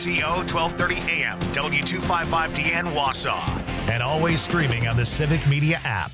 KCO 1230 AM, W255DN Wausau. And always streaming on the Civic Media app.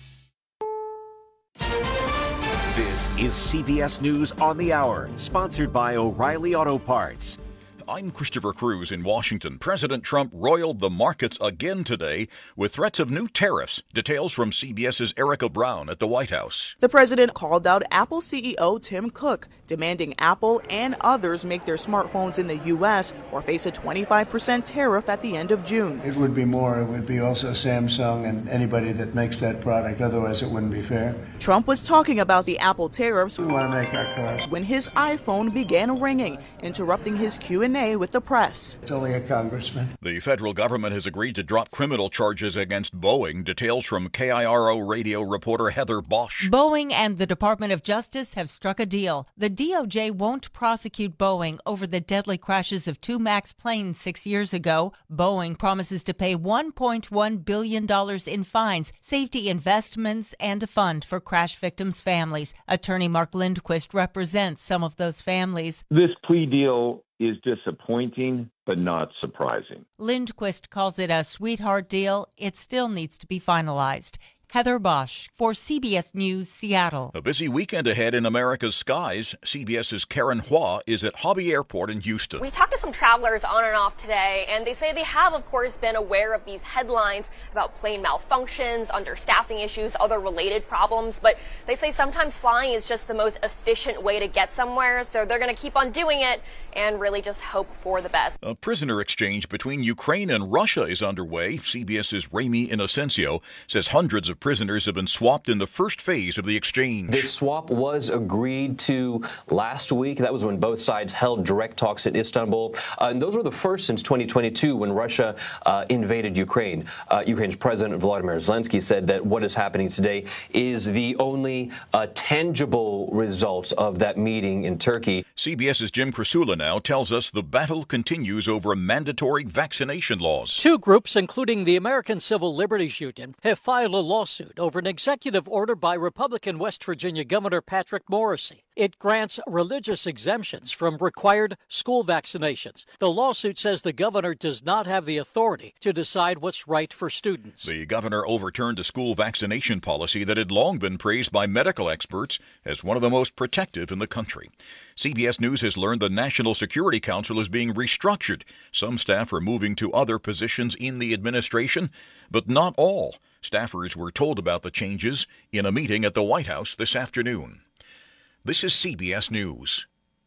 This is CBS News on the Hour, sponsored by O'Reilly Auto Parts. I'm Christopher Cruz in Washington. President Trump roiled the markets again today with threats of new tariffs. Details from CBS's Erica Brown at the White House. The president called out Apple CEO Tim Cook, demanding Apple and others make their smartphones in the U.S. or face a 25% tariff at the end of June. It would be more. It would be also Samsung and anybody that makes that product. Otherwise, it wouldn't be fair. Trump was talking about the Apple tariffs We want to make our cars. when his iPhone began ringing, interrupting his Q&A with the press. It's only a congressman. The federal government has agreed to drop criminal charges against Boeing. Details from KIRO radio reporter Heather Bosch. Boeing and the Department of Justice have struck a deal. The DOJ won't prosecute Boeing over the deadly crashes of two MAX planes 6 years ago. Boeing promises to pay $1.1 billion in fines, safety investments, and a fund for crash victims' families. Attorney Mark Lindquist represents some of those families. This plea deal is disappointing, but not surprising. Lindquist calls it a sweetheart deal. It still needs to be finalized. Heather Bosch for CBS News, Seattle. A busy weekend ahead in America's skies. CBS's Karen Hua is at Hobby Airport in Houston. We talked to some travelers on and off today, and they say they have, of course, been aware of these headlines about plane malfunctions, understaffing issues, other related problems, but they say sometimes flying is just the most efficient way to get somewhere, so they're going to keep on doing it and really just hope for the best. A prisoner exchange between Ukraine and Russia is underway. CBS's Ramy Inocencio says hundreds of prisoners have been swapped in the first phase of the exchange. This swap was agreed to last week. That was when both sides held direct talks in Istanbul. And those were the first since 2022 when Russia invaded Ukraine. Ukraine's President Volodymyr Zelensky said that what is happening today is the only tangible result of that meeting in Turkey. CBS's Jim Krasula now tells us the battle continues over mandatory vaccination laws. Two groups, including the American Civil Liberties Union, have filed a lawsuit over an executive order by Republican West Virginia Governor Patrick Morrisey. It grants religious exemptions from required school vaccinations. The lawsuit says the governor does not have the authority to decide what's right for students. The governor overturned a school vaccination policy that had long been praised by medical experts as one of the most protective in the country. CBS News has learned the National Security Council is being restructured. Some staff are moving to other positions in the administration, but not all. Staffers were told about the changes in a meeting at the White House this afternoon. This is CBS News.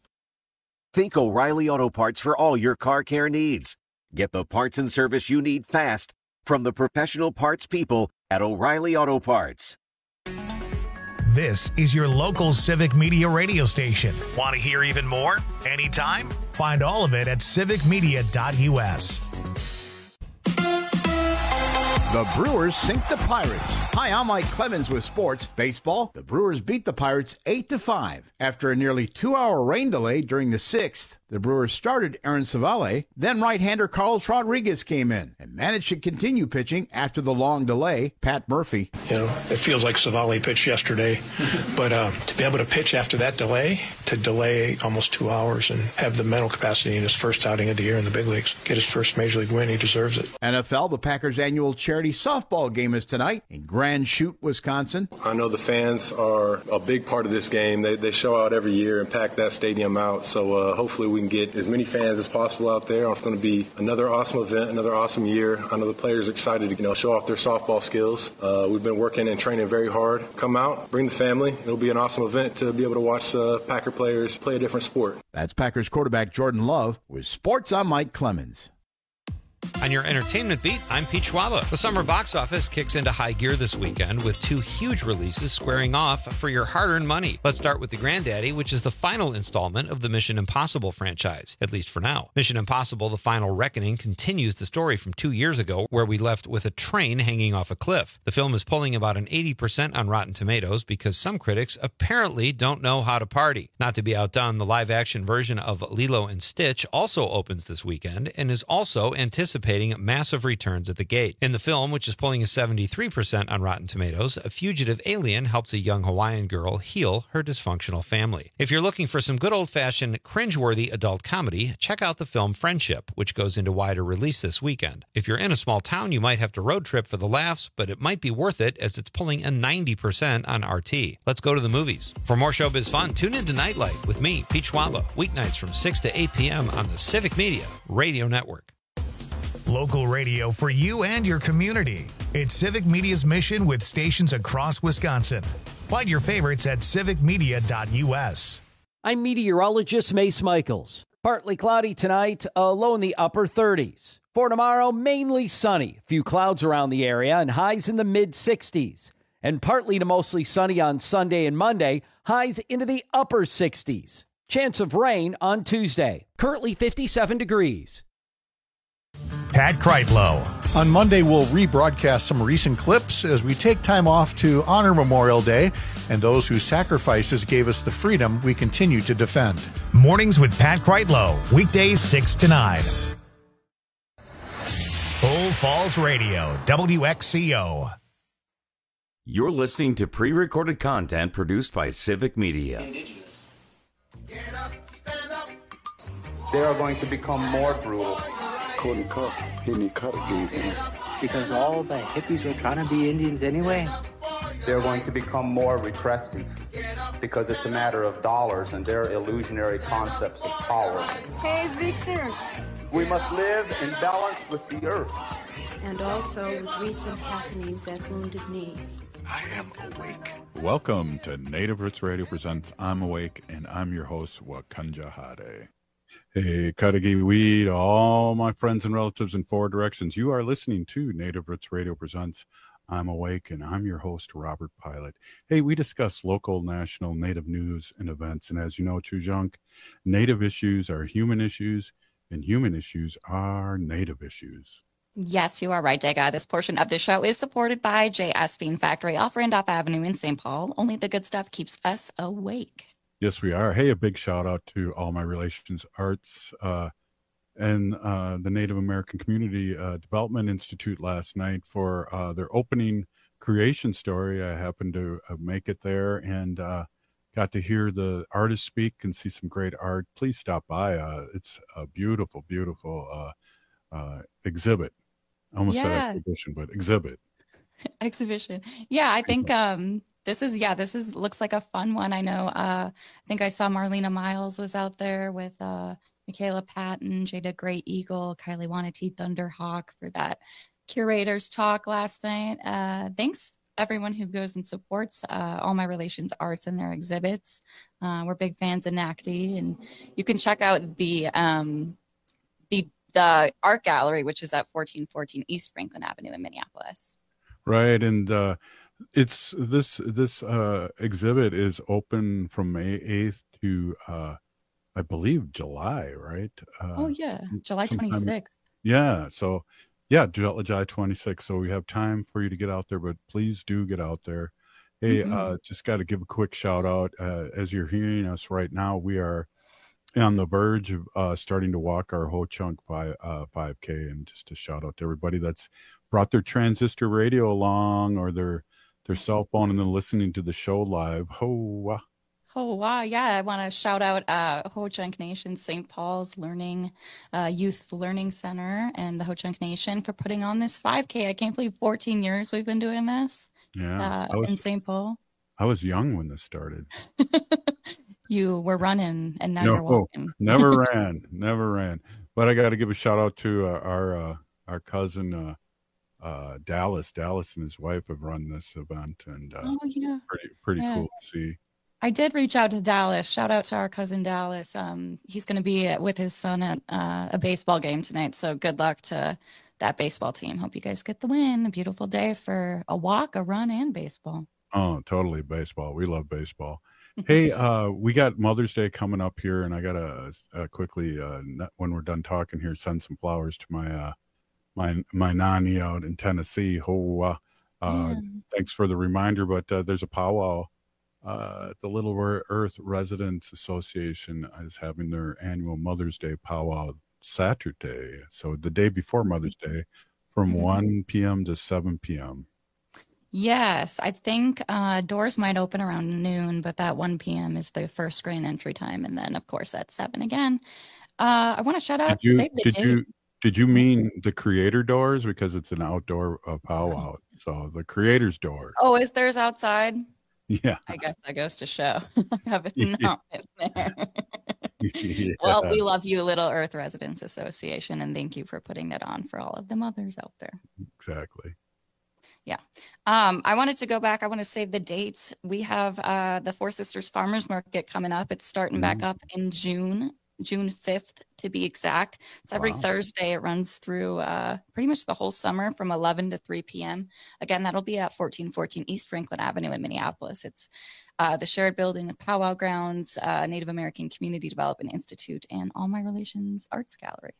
Think O'Reilly Auto Parts for all your car care needs. Get the parts and service you need fast from the professional parts people at O'Reilly Auto Parts. This is your local Civic Media radio station. Want to hear even more? Anytime? Find all of it at civicmedia.us. The Brewers sink the Pirates. Hi, I'm Mike Clemens with sports. Baseball, the Brewers beat the Pirates 8-5. After a nearly 2-hour rain delay during the 6th, the Brewers started Aaron Civale. Then right-hander Carlos Rodriguez came in and managed to continue pitching after the long delay. Pat Murphy. You know, it feels like Civale pitched yesterday, but to be able to pitch after that delay, to delay almost 2 hours and have the mental capacity in his first outing of the year in the big leagues, get his first major league win, he deserves it. NFL, the Packers' annual charity softball game is tonight in Grand Chute, Wisconsin. I know the fans are a big part of this game. They show out every year and pack that stadium out, so hopefully we can get as many fans as possible out there. It's going to be another awesome event, another awesome year. I know the players are excited to show off their softball skills. We've been working and training very hard. Come out, bring the family. It'll be an awesome event to be able to watch Packer players play a different sport. That's Packers quarterback Jordan Love with Sports. I'm Mike Clemens. On your entertainment beat, I'm Pete Schwaba. The summer box office kicks into high gear this weekend with two huge releases squaring off for your hard-earned money. Let's start with The Granddaddy, which is the final installment of the Mission Impossible franchise, at least for now. Mission Impossible: The Final Reckoning continues the story from 2 years ago, where we left with a train hanging off a cliff. The film is pulling about an 80% on Rotten Tomatoes because some critics apparently don't know how to party. Not to be outdone, the live-action version of Lilo and Stitch also opens this weekend and is also anticipated anticipating massive returns at the gate. In the film, which is pulling a 73% on Rotten Tomatoes, a fugitive alien helps a young Hawaiian girl heal her dysfunctional family. If you're looking for some good old-fashioned, cringeworthy adult comedy, check out the film Friendship, which goes into wider release this weekend. If you're in a small town, you might have to road trip for the laughs, but it might be worth it as it's pulling a 90% on RT. Let's go to the movies. For more showbiz fun, tune in to Nightlight with me, Pete Schwaba, weeknights from 6 to 8 p.m. on the Civic Media Radio Network. Local radio for you and your community. It's Civic Media's mission with stations across Wisconsin. Find your favorites at civicmedia.us. I'm meteorologist Mace Michaels. Partly cloudy tonight, a low in the upper 30s. For tomorrow, mainly sunny. A few clouds around the area and highs in the mid-60s. And partly to mostly sunny on Sunday and Monday, highs into the upper 60s. Chance of rain on Tuesday. Currently 57 degrees. Pat Kreitlow. On Monday, we'll rebroadcast some recent clips as we take time off to honor Memorial Day and those whose sacrifices gave us the freedom we continue to defend. Mornings with Pat Kreitlow, weekdays 6 to 9. Old Falls Radio, WXCO. You're listening to pre-recorded content produced by Civic Media. They are going to become more brutal. Couldn't cut. He didn't cut again. Because all the hippies were trying to be Indians anyway. They're going to become more repressive because it's a matter of dollars and their illusionary concepts of power. Hey, Victor. We must live in balance with the earth. And also with recent happenings at Wounded Knee. I am awake. Welcome to Native Roots Radio presents I'm Awake, and I'm your host, Wakanja Hade. Hey, Kadagi Weed, all my friends and relatives in four directions. You are listening to Native Roots Radio presents I'm Awake, and I'm your host, Robert Pilot. Hey, we discuss local, national, Native news and events. And as you know, Chujunk, Native issues are human issues, and human issues are Native issues. Yes, you are right, Dega. This portion of the show is supported by J.S. Bean Factory off Randolph Avenue in St. Paul. Only the good stuff keeps us awake. Yes, we are. Hey, a big shout out to All My Relations Arts and the Native American Community Development Institute last night for their opening creation story. I happened to make it there and got to hear the artists speak and see some great art. Please stop by. It's a beautiful, beautiful exhibit. I almost said exhibition, but exhibit. Exhibition. Yeah, I think this is looks like a fun one. I know I think I saw Marlena Miles was out there with Michaela Patton, Jada Great Eagle, Kylie Wanati Thunderhawk for that curators talk last night. Thanks everyone who goes and supports All My Relations Arts and their exhibits. We're big fans of NACD, and you can check out the art gallery, which is at 1414 East Franklin Avenue in Minneapolis. Right, and it's this exhibit is open from May 8th to I believe July, right? July 26th. Yeah, so yeah, July 26th. So we have time for you to get out there, but please do get out there. Hey, just got to give a quick shout out. As you're hearing us right now, we are on the verge of starting to walk our Ho Chunk 5K, and just a shout out to everybody that's brought their transistor radio along or their cell phone and then listening to the show live. Oh, wow. Yeah. I want to shout out Ho Chunk Nation, St. Paul's Youth Learning Center, and the Ho Chunk Nation for putting on this 5K. I can't believe 14 years we've been doing this in St. Paul. I was young when this started. You were running and now you're walking. never ran. But I got to give a shout out to our cousin, Dallas and his wife have run this event, and pretty cool to see. I did reach out to Dallas. Shout out to our cousin Dallas. He's going to be with his son at a baseball game tonight. So good luck to that baseball team. Hope you guys get the win. A beautiful day for a walk, a run, and baseball. Oh, totally baseball. We love baseball. Hey, we got Mother's Day coming up here, and I got to quickly, when we're done talking here, send some flowers to my nanny out in Tennessee. Thanks for the reminder, but there's a powwow. The Little Earth Residents Association is having their annual Mother's Day powwow Saturday, so the day before Mother's Day, from 1 p.m. to 7 p.m. Yes, I think doors might open around noon, but that 1 p.m. is the first screen entry time. And then, of course, at 7 again. I want to shout out, save the date. Did you mean the creator doors? Because it's an outdoor powwow. So the creator's doors. Oh, is theirs outside? Yeah. I guess that goes to show. I haven't not been there. Yeah. Well, we love you, Little Earth Residents Association, and thank you for putting that on for all of the mothers out there. Exactly. Yeah. I wanted to go back. I want to save the dates. We have the Four Sisters Farmers Market coming up. It's starting back up in June 5th to be exact. It's every Thursday. It runs through pretty much the whole summer from 11 to 3 p.m. Again, that'll be at 1414 East Franklin Avenue in Minneapolis. It's the shared building with Powwow Grounds, Native American Community Development Institute, and All My Relations Arts Gallery.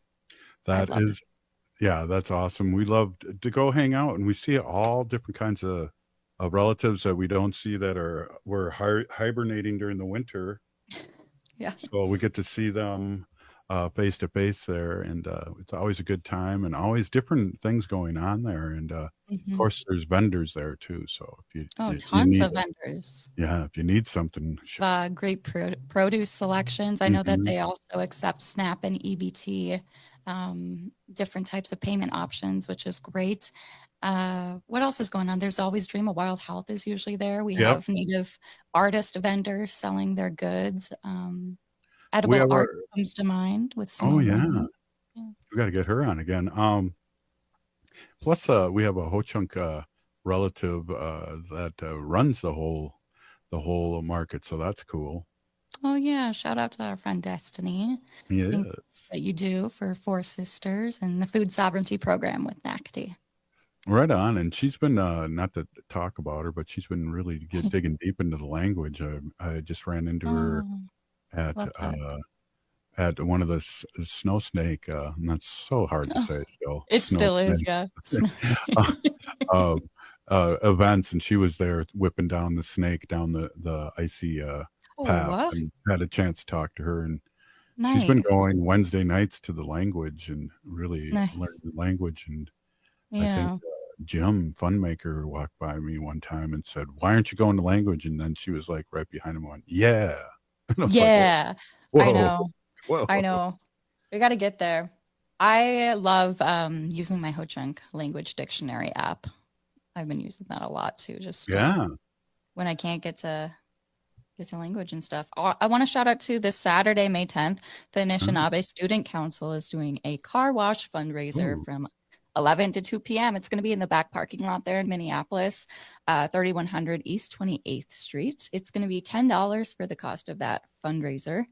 That's awesome. We love to go hang out, and we see all different kinds of relatives that we don't see that were hibernating during the winter. Yeah. So we get to see them face to face there, and it's always a good time, and always different things going on there. And of course, there's vendors there too. So if you tons of vendors. Yeah, if you need something, great produce selections. I know that they also accept SNAP and EBT, different types of payment options, which is great. What else is going on? There's always Dream of Wild Health is usually there. We have Native artist vendors selling their goods. Edible art comes to mind with some. Oh yeah. We got to get her on again. Plus, we have a Ho-Chunk relative that runs the whole market, so that's cool. Oh yeah! Shout out to our friend Destiny. Yes. That you do for Four Sisters and the Food Sovereignty Program with NACD. Right on, and she's been not to talk about her, but she's been really digging deep into the language. I just ran into her at one of the snow snake, and that's so hard to say still. It still is, yeah. Events, and she was there whipping down the snake down the icy path, and had a chance to talk to her, and she's been going Wednesday nights to the language and really learning the language. And I think Jim Funmaker walked by me one time and said, "Why aren't you going to language?" And then she was like right behind him, going, "Yeah." Yeah, like, I know. Whoa. I know. We got to get there. I love using my Ho-Chunk language dictionary app. I've been using that a lot too. Just when I can't get to language and stuff. I want to shout out to this Saturday, May 10th. The Anishinaabe Student Council is doing a car wash fundraiser from 11 to 2 p.m. It's going to be in the back parking lot there in Minneapolis, 3100 East 28th Street. It's going to be $10 for the cost of that fundraiser.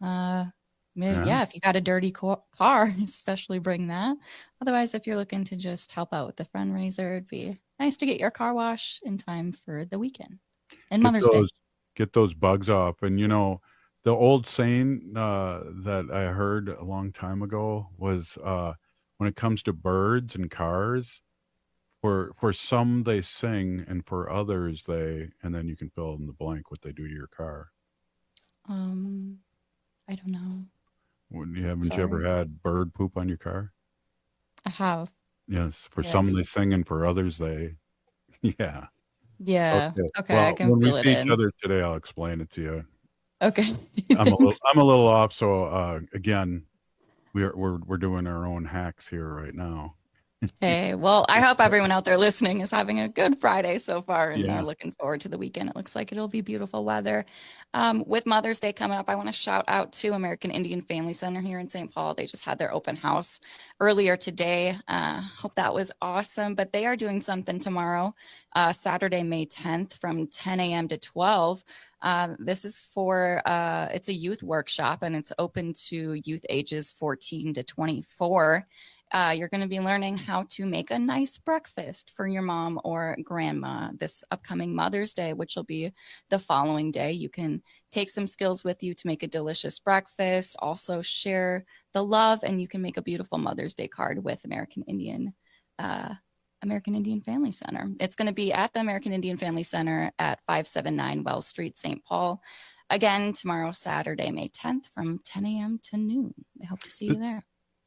If you got a dirty car, especially bring that. Otherwise, if you're looking to just help out with the fundraiser, it'd be nice to get your car wash in time for the weekend and Mother's Day. Get those bugs off. And, the old saying that I heard a long time ago was when it comes to birds and cars, for some they sing, and for others and then you can fill in the blank what they do to your car. I don't know. Haven't you ever had bird poop on your car? I have. Yes. For some they sing, and for others they, Yeah. Okay. Well, I can when we fill it see in. each other today, I'll explain it to you. Okay. I'm a little off. So again, we're doing our own hacks here right now. Hey, well, I hope everyone out there listening is having a good Friday so far and are looking forward to the weekend. It looks like it'll be beautiful weather. With Mother's Day coming up, I want to shout out to American Indian Family Center here in St. Paul. They just had their open house earlier today. Hope that was awesome. But they are doing something tomorrow, Saturday, May 10th from 10 a.m. to 12. This is for it's a youth workshop, and it's open to youth ages 14 to 24. You're going to be learning how to make a nice breakfast for your mom or grandma this upcoming Mother's Day, which will be the following day. You can take some skills with you to make a delicious breakfast, also share the love, and you can make a beautiful Mother's Day card with American Indian Family Center. It's going to be at the American Indian Family Center at 579 Wells Street, St. Paul. Again, tomorrow, Saturday, May 10th from 10 a.m. to noon. I hope to see you there.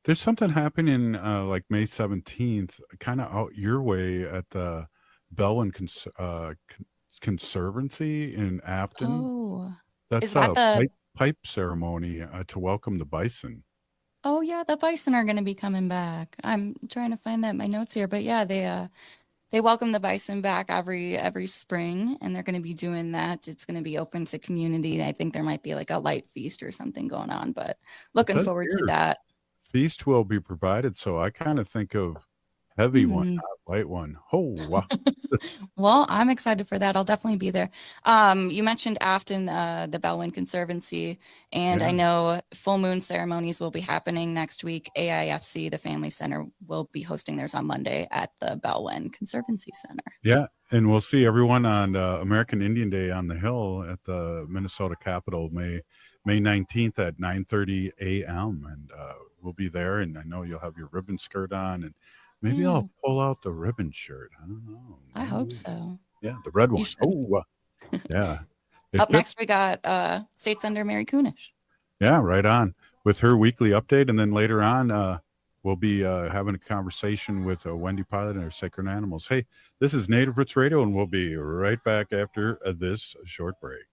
There's something happening like May 17th, kind of out your way at the Bellwin Conservancy in Afton. Oh, That's is that a the? pipe ceremony to welcome the bison. Oh yeah, the bison are going to be coming back. I'm trying to find that in my notes here, but yeah, they welcome the bison back every spring, and they're going to be doing that. It's going to be open to community. I think there might be like a light feast or something going on, but looking forward to that. Feast will be provided, so I kind of think of heavy one, not light one. Oh, wow. Well, I'm excited for that. I'll definitely be there. You mentioned Afton, the Bellwin Conservancy, and I know full moon ceremonies will be happening next week. AIFC, the Family Center, will be hosting theirs on Monday at the Bellwin Conservancy Center. Yeah, and we'll see everyone on American Indian Day on the Hill at the Minnesota Capitol, May 19th at 9:30 a.m. And we'll be there, and I know you'll have your ribbon skirt on, and maybe I'll pull out the ribbon shirt. I don't know. I hope so. Yeah, the red one. Oh, yeah. Up next, we got State Senator Mary Kunesh. Yeah, right on. With her weekly update, and then later on, we'll be having a conversation with Wendy Pilot and her Sacred Animals. Hey, this is Native Roots Radio, and we'll be right back after this short break.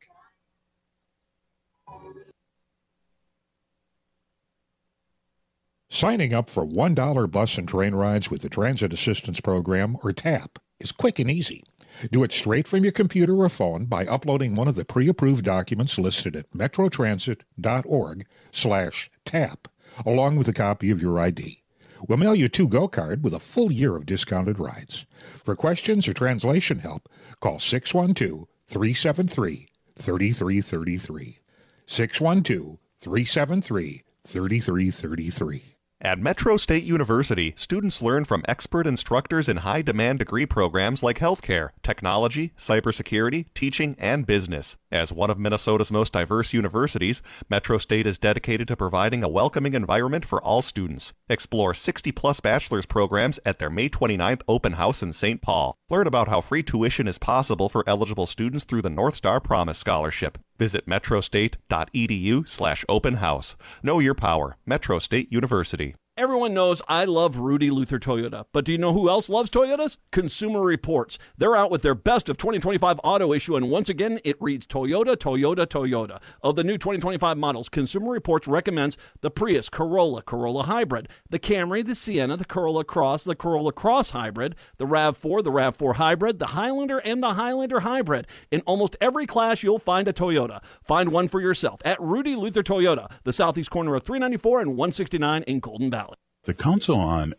Signing up for $1 bus and train rides with the Transit Assistance Program, or TAP, is quick and easy. Do it straight from your computer or phone by uploading one of the pre-approved documents listed at metrotransit.org/TAP, along with a copy of your ID. We'll mail you a to-go card with a full year of discounted rides. For questions or translation help, call 612-373-3333. 612-373-3333. At Metro State University, students learn from expert instructors in high-demand degree programs like healthcare, technology, cybersecurity, teaching, and business. As one of Minnesota's most diverse universities, Metro State is dedicated to providing a welcoming environment for all students. Explore 60-plus bachelor's programs at their May 29th open house in St. Paul. Learn about how free tuition is possible for eligible students through the North Star Promise Scholarship. Visit metrostate.edu/open house. Know your power. Metro State University. Everyone knows I love Rudy Luther Toyota, but do you know who else loves Toyotas? Consumer Reports. They're out with their best of 2025 auto issue, and once again, it reads Toyota, Toyota, Toyota. Of the new 2025 models, Consumer Reports recommends the Prius, Corolla, Corolla Hybrid, the Camry, the Sienna, the Corolla Cross Hybrid, the RAV4, the RAV4 Hybrid, the Highlander, and the Highlander Hybrid. In almost every class, you'll find a Toyota. Find one for yourself at Rudy Luther Toyota, the southeast corner of 394 and 169 in Golden Valley. The Council on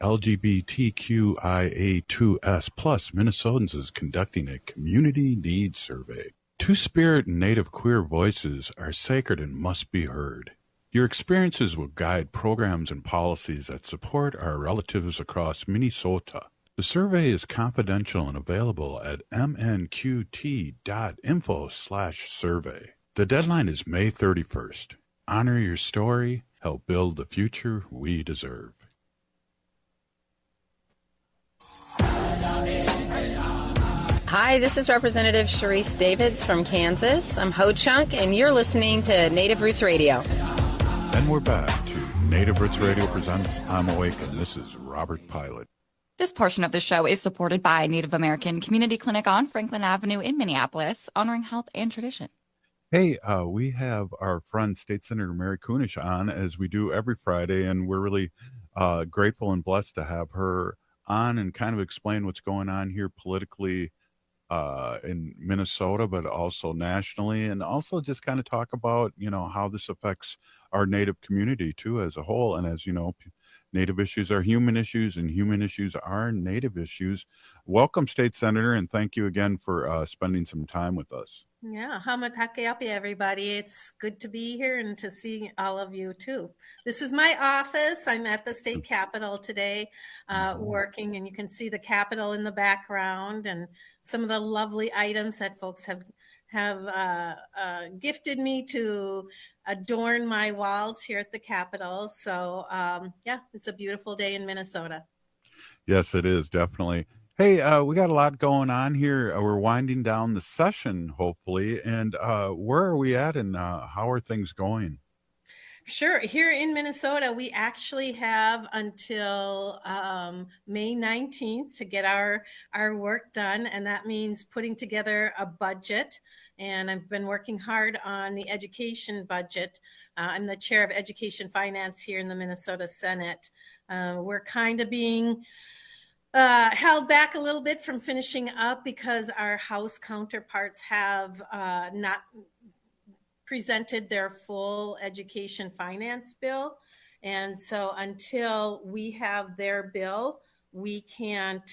LGBTQIA2S+ Minnesotans is conducting a community needs survey. Two-spirit and Native queer voices are sacred and must be heard. Your experiences will guide programs and policies that support our relatives across Minnesota. The survey is confidential and available at mnqt.info/survey. The deadline is May 31st. Honor your story. Help build the future we deserve. Hi, this is Representative Sharice Davids from Kansas. I'm Ho Chunk, and you're listening to Native Roots Radio. And we're back to Native Roots Radio presents I'm Awake, and this is Robert Pilot. This portion of the show is supported by Native American Community Clinic on Franklin Avenue in Minneapolis, honoring health and tradition. Hey, we have our friend State Senator Mary Kunesh on, as we do every Friday, and we're really grateful and blessed to have her on and kind of explain what's going on here politically in Minnesota, but also nationally, and also just kind of talk about, how this affects our Native community too as a whole. And as you know, Native issues are human issues, and human issues are Native issues. Welcome, State Senator, and thank you again for spending some time with us. Yeah, Hamatakeapi, everybody. It's good to be here and to see all of you too. This is my office. I'm at the state capitol today working, and you can see the capitol in the background and some of the lovely items that folks have gifted me to adorn my walls here at the capitol. So it's a beautiful day in Minnesota. Yes, it is, definitely. Hey, we got a lot going on here. We're winding down the session, hopefully. And where are we at, and how are things going? Sure. Here in Minnesota, we actually have until May 19th to get our work done. And that means putting together a budget. And I've been working hard on the education budget. I'm the chair of education finance here in the Minnesota Senate. We're kind of being held back a little bit from finishing up because our House counterparts have not presented their full education finance bill. And so until we have their bill, we can't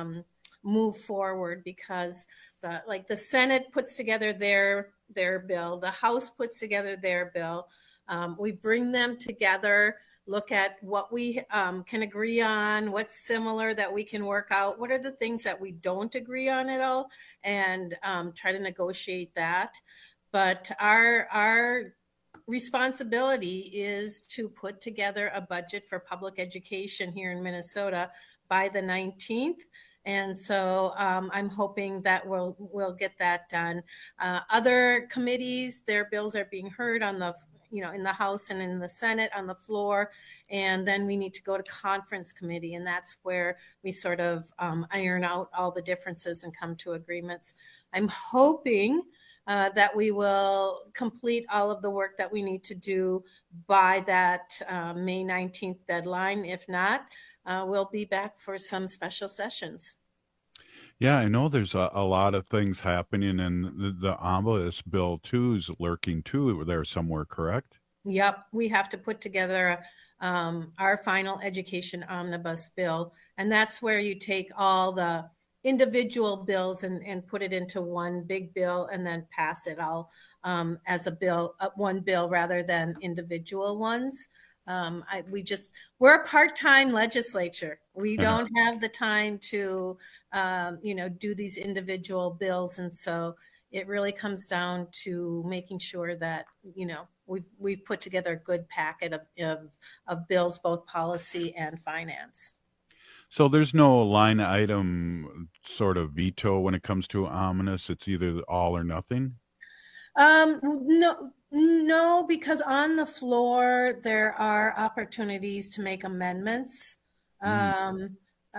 move forward because the Senate puts together their bill, the House puts together their bill. We bring them together, look at what we can agree on, what's similar that we can work out, what are the things that we don't agree on at all, and try to negotiate that. But our responsibility is to put together a budget for public education here in Minnesota by the 19th. And so I'm hoping that we'll get that done. Other committees, their bills are being heard on in the House and in the Senate on the floor. And then we need to go to conference committee. And that's where we sort of iron out all the differences and come to agreements. I'm hoping that we will complete all of the work that we need to do by that May 19th deadline. If not, we'll be back for some special sessions. Yeah, I know there's a lot of things happening, and the omnibus bill too is lurking too there somewhere, correct? Yep, we have to put together our final education omnibus bill, and that's where you take all the individual bills and put it into one big bill and then pass it all as a bill, one bill rather than individual ones. We're a part-time legislature. We don't have the time to, do these individual bills. And so it really comes down to making sure that, we've put together a good packet of bills, both policy and finance. So there's no line item sort of veto when it comes to omnibus. It's either all or nothing. No, because on the floor there are opportunities to make amendments at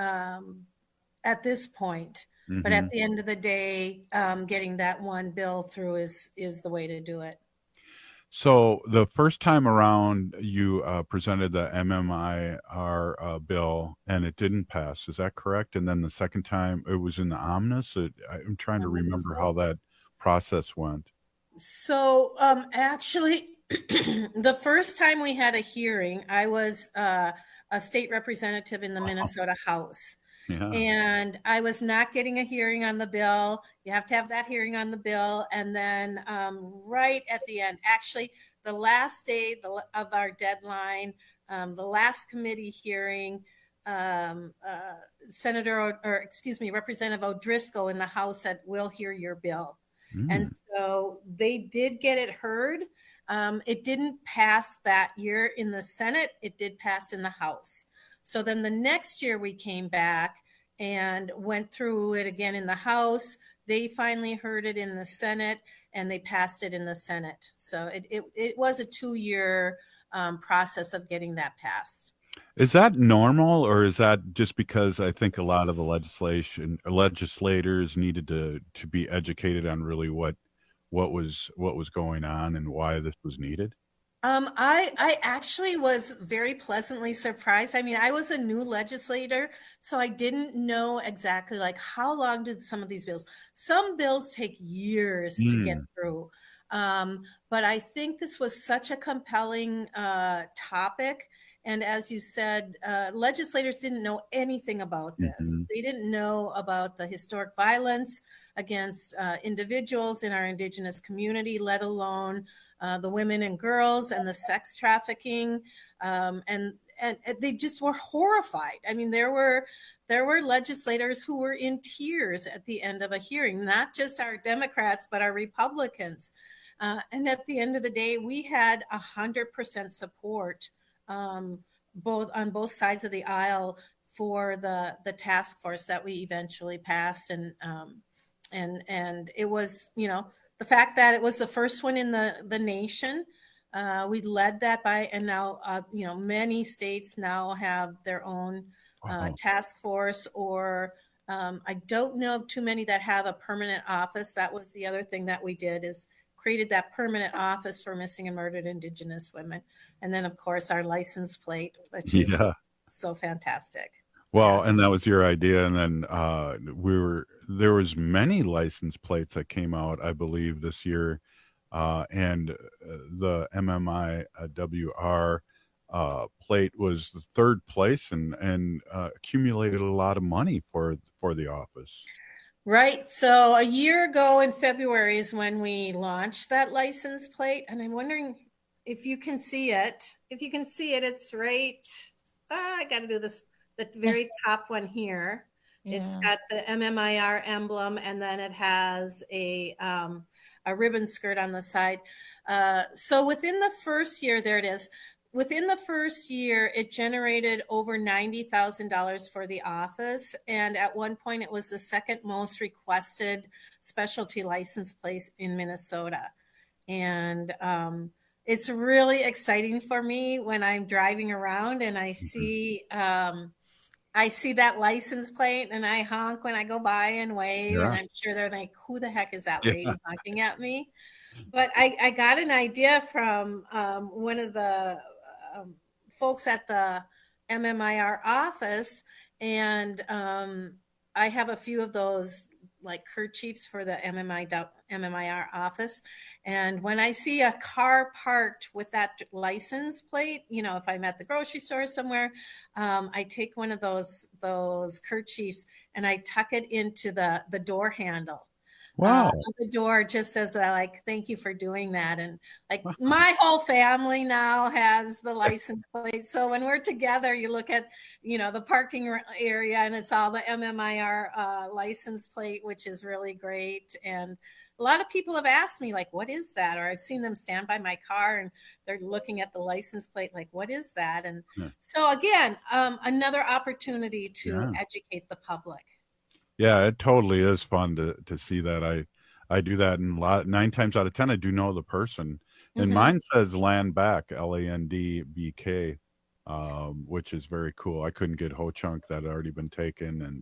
this point. Mm-hmm. But at the end of the day, getting that one bill through is the way to do it. So the first time around, you presented the MMIR bill, and it didn't pass. Is that correct? And then the second time, it was in the omnibus. I'm trying to remember how that process went. So actually, the first time we had a hearing, I was a state representative in the Minnesota House. Yeah. And I was not getting a hearing on the bill. You have to have that hearing on the bill. And then right at the end, actually, the last day of our deadline, the last committee hearing, Representative O'Driscoll in the House said, "We'll hear your bill." And so they did get it heard. It didn't pass that year in the Senate. It did pass in the House. So then the next year we came back and went through it again in the House. They finally heard it in the Senate, and they passed it in the Senate. So it was a 2-year process of getting that passed. Is that normal, or is that just because I think a lot of the legislators needed to be educated on really what was going on and why this was needed? I actually was very pleasantly surprised. I mean, I was a new legislator, so I didn't know exactly how long did some of these bills. Some bills take years to get through. But I think this was such a compelling topic. And as you said, legislators didn't know anything about this. Mm-hmm. They didn't know about the historic violence against individuals in our Indigenous community, let alone the women and girls and the sex trafficking. And they just were horrified. I mean, there were legislators who were in tears at the end of a hearing, not just our Democrats, but our Republicans. And at the end of the day, we had 100% support on both sides of the aisle for the task force that we eventually passed, and it was, the fact that it was the first one in the nation We led that and now, many states now have their own task force, or I don't know of too many that have a permanent office. That was the other thing that we did, is created that permanent office for missing and murdered Indigenous women. And then, of course, our license plate, which is so fantastic. Well, and that was your idea. And then there was many license plates that came out, I believe, this year. And the MMIWR plate was the third place and accumulated a lot of money for the office. Right. So a year ago in February is when we launched that license plate. And I'm wondering if you can see it. If you can see it, it's right. I got to do this. The very top one here. Yeah. It's got the MMIR emblem, and then it has a ribbon skirt on the side. So within the first year, there it is. Within the first year, it generated over $90,000 for the office. And at one point, it was the second most requested specialty license plate in Minnesota. And it's really exciting for me when I'm driving around and I see that license plate and I honk when I go by and wave. And I'm sure they're like, who the heck is that lady honking at me? But I got an idea from one of the folks at the MMIR office, and I have a few of those like kerchiefs for the MMIR office. And when I see a car parked with that license plate, if I'm at the grocery store somewhere, I take one of those kerchiefs and I tuck it into the door handle. Wow. The door just says, thank you for doing that. And my whole family now has the license plate. So when we're together, you look at, the parking area and it's all the MMIR license plate, which is really great. And a lot of people have asked me, what is that? Or I've seen them stand by my car and they're looking at the license plate, what is that? And so again, another opportunity to educate the public. Yeah, it totally is fun to see that. I do that, and 9 times out of 10, I do know the person. And mine says Land Back, LANDBK, which is very cool. I couldn't get Ho Chunk, that had already been taken, and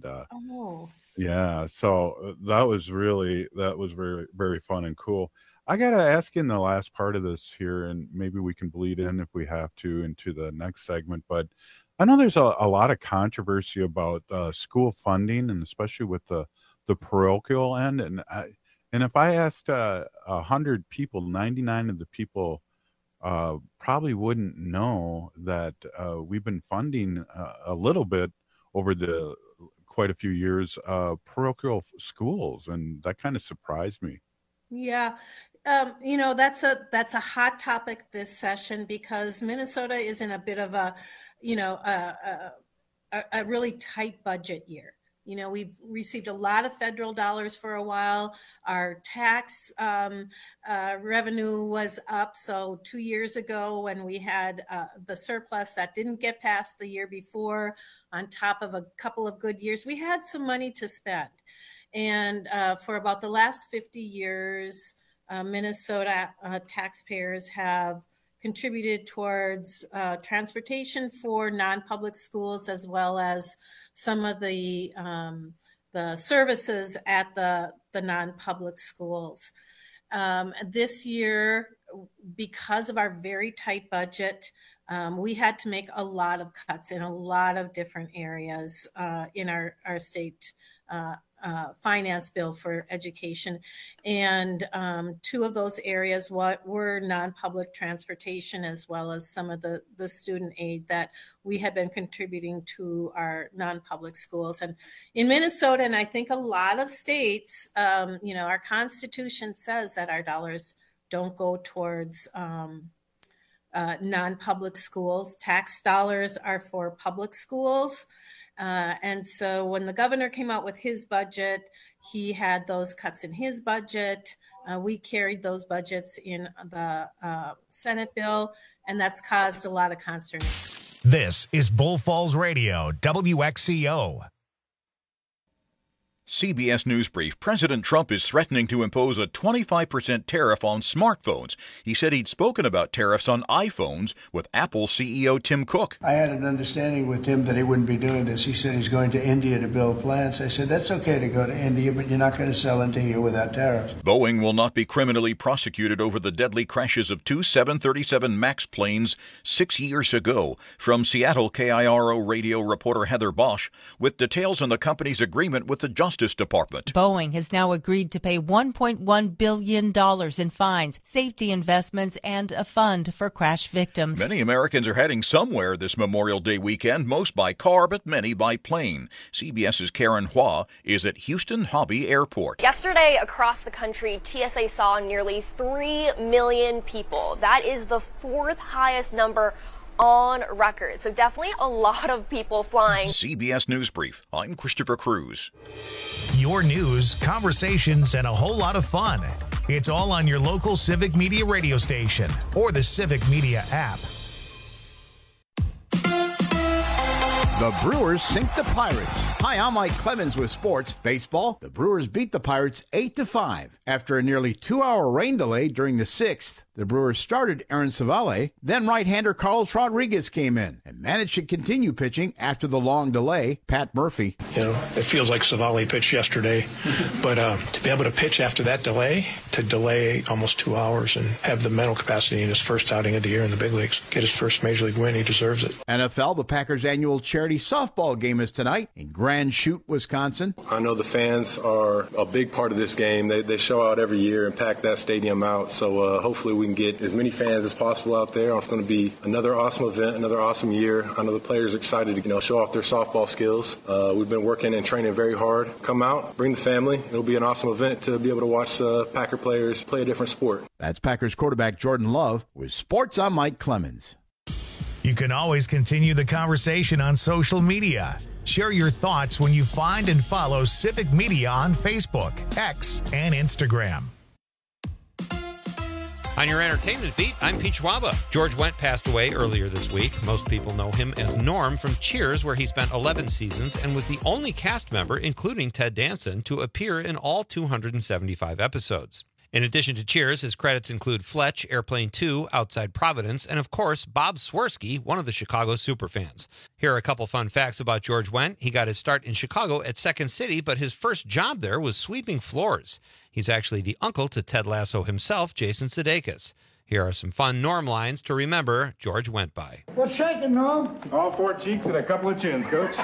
so that was very, very fun and cool. I gotta ask you in the last part of this here, and maybe we can bleed in if we have to into the next segment, but I know there's a lot of controversy about school funding, and especially with the parochial end. And if I asked 100 people, 99 of the people probably wouldn't know that we've been funding a little bit over quite a few years parochial schools, and that kind of surprised me. Yeah. That's a hot topic this session because Minnesota is in a bit of a really tight budget year. We've received a lot of federal dollars for a while. Our tax revenue was up. So 2 years ago when we had the surplus that didn't get passed the year before, on top of a couple of good years, we had some money to spend. And for about the last 50 years, Minnesota taxpayers have contributed towards transportation for non-public schools, as well as some of the services at the non-public schools. This year, because of our very tight budget, we had to make a lot of cuts in a lot of different areas in our state finance bill for education. And 2 of those areas were non-public transportation, as well as some of the student aid that we had been contributing to our non-public schools. And in Minnesota, and I think a lot of states, our Constitution says that our dollars don't go towards non-public schools. Tax dollars are for public schools. And so when the governor came out with his budget, he had those cuts in his budget. We carried those budgets in the Senate bill, and that's caused a lot of consternation. This is Bull Falls Radio, WXCO. CBS News Brief. President Trump is threatening to impose a 25% tariff on smartphones. He said he'd spoken about tariffs on iPhones with Apple CEO Tim Cook. I had an understanding with Tim that he wouldn't be doing this. He said he's going to India to build plants. I said, that's okay to go to India, but you're not going to sell into here without tariffs. Boeing will not be criminally prosecuted over the deadly crashes of two 737 MAX planes 6 years ago. From Seattle, KIRO radio reporter Heather Bosch with details on the company's agreement with the Justice Department. Boeing has now agreed to pay $1.1 billion in fines, safety investments, and a fund for crash victims. Many Americans are heading somewhere this Memorial Day weekend, most by car, but many by plane. CBS's Karen Hua is at Houston Hobby Airport. Yesterday, across the country, TSA saw nearly 3 million people. That is the fourth highest number on record. So definitely a lot of people flying. CBS News Brief. I'm Christopher Cruz. Your news, conversations, and a whole lot of fun. It's all on your local Civic Media radio station or the Civic Media app. The Brewers sink the Pirates. Hi, I'm Mike Clemens with sports. Baseball, the Brewers beat the Pirates 8-5. After a nearly 2-hour rain delay during the 6th, the Brewers started Aaron Civale. Then right-hander Carlos Rodriguez came in and managed to continue pitching after the long delay. Pat Murphy. You know, it feels like Civale pitched yesterday, but to be able to pitch after that delay, to delay almost 2 hours and have the mental capacity in his first outing of the year in the big leagues, get his first major league win, he deserves it. NFL, the Packers' annual charity softball game is tonight in Grand Chute, Wisconsin. I know the fans are a big part of this game. They show out every year and pack that stadium out. So hopefully we can get as many fans as possible out there. It's going to be another awesome event, another awesome year. I know the players are excited to show off their softball skills. We've been working and training very hard. Come out, bring the family. It'll be an awesome event to be able to watch Packer players play a different sport. That's Packers quarterback Jordan Love. With sports, I'm Mike Clemens. You can always continue the conversation on social media. Share your thoughts when you find and follow Civic Media on Facebook, X, and Instagram. On your entertainment beat, I'm Pete Schwaba. George Wendt passed away earlier this week. Most people know him as Norm from Cheers, where he spent 11 seasons and was the only cast member, including Ted Danson, to appear in all 275 episodes. In addition to Cheers, his credits include Fletch, Airplane 2, Outside Providence, and of course, Bob Swirsky, one of the Chicago superfans. Here are a couple fun facts about George Wendt. He got his start in Chicago at Second City, but his first job there was sweeping floors. He's actually the uncle to Ted Lasso himself, Jason Sudeikis. Here are some fun Norm lines to remember George Wendt by. What's shaking, Norm? All 4 cheeks and a couple of chins, Coach.